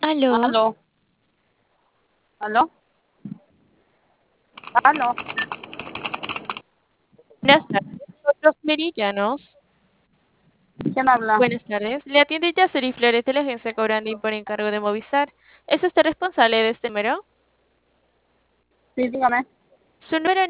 Aló, Aló, aló, aló. buenas tardes. Los Meridianos. ¿Quién habla? Buenas tardes. Le atiende Yaceri Flores de la agencia Cobranding por encargo de Movistar. ¿Es usted responsable de este número? Sí, dígame. Su número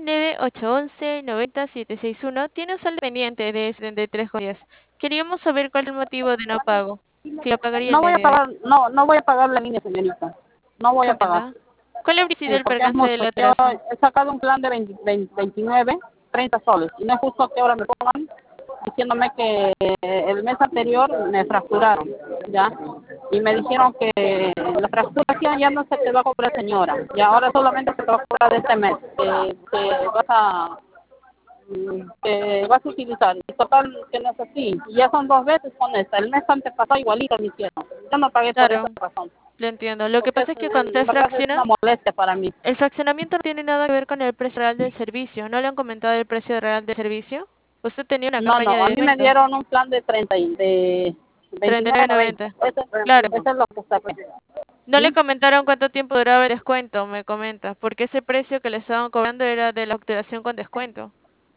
9811-90761 tiene un saldo pendiente de 73 días. Queríamos saber cuál es el motivo de no pago. Si lo pagaría el No día voy a de hoy. pagar, no voy a pagar la línea, señorita. No voy a pagar. ¿Comprenda? ¿Cuál habría sido Sí, el porque es percance mucho. del Yo atraso? he sacado un plan de 29, 30 soles. Y no es justo que ahora me pongan diciéndome que el mes anterior me fracturaron, ¿ya? Y me dijeron que la fracturación ya no se te va a cobrar, señora. Y ahora solamente se te va a cobrar de este mes. Que vas a que vas a utilizar. Y total, que no es así. Y ya son 2 veces con esta. El mes antepasado igualito me hicieron. Yo no pagué por esa Claro, razón. lo entiendo. Lo que Porque es, pasa es que cuando en usted verdad es fracciona, una molestia para mí. el fraccionamiento no tiene nada que ver con el precio real del servicio. ¿No le han comentado el precio real del servicio? Usted tenía una No, campaña no, de a mí me descuento, dieron un plan de 30 de 29 a 90. 39.90. Eso, Claro. eso es lo que está. No le ¿Sí? comentaron cuánto tiempo duraba el descuento, me comenta, porque ese precio que le estaban cobrando era de la activación con descuento.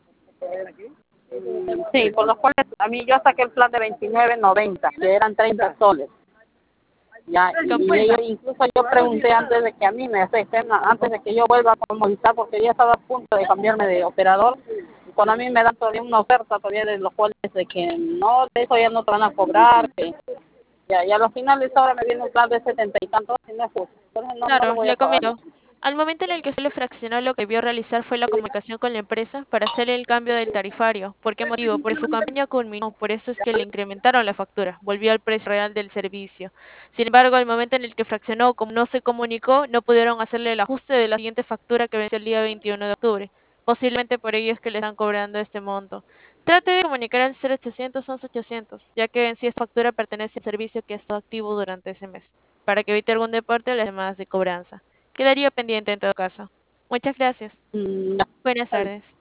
Sí, por los cuales a mí yo saqué el plan de 29.90, que eran 30 soles. Ya, y Comprendo. incluso yo pregunté antes de que a mí me afecten, antes de que yo vuelva a Movistar, porque ya estaba a punto de cambiarme de operador, y cuando a mí me dan todavía una oferta todavía de los cuales de que no, de eso ya no te van a cobrar, que ya, y a los finales ahora me viene un plan de 70 y tantos, y no es justo, entonces no lo Claro, voy a le pagar. comento. Al momento en el que se le fraccionó, lo que debió realizar fue la comunicación con la empresa para hacer el cambio del tarifario. ¿Por qué motivo? Porque su campaña culminó, por eso es que le incrementaron la factura, volvió al precio real del servicio. Sin embargo, al momento en el que fraccionó, como no se comunicó, no pudieron hacerle el ajuste de la siguiente factura que venció el día 21 de octubre. Posiblemente por ello es que le están cobrando este monto. Trate de comunicar al 0800 11 800, ya que en sí esta factura pertenece al servicio que ha estado activo durante ese mes, para que evite algún deporte o las llamadas de cobranza. Quedaría pendiente en todo caso. Muchas gracias. Ya, Buenas está bien. tardes.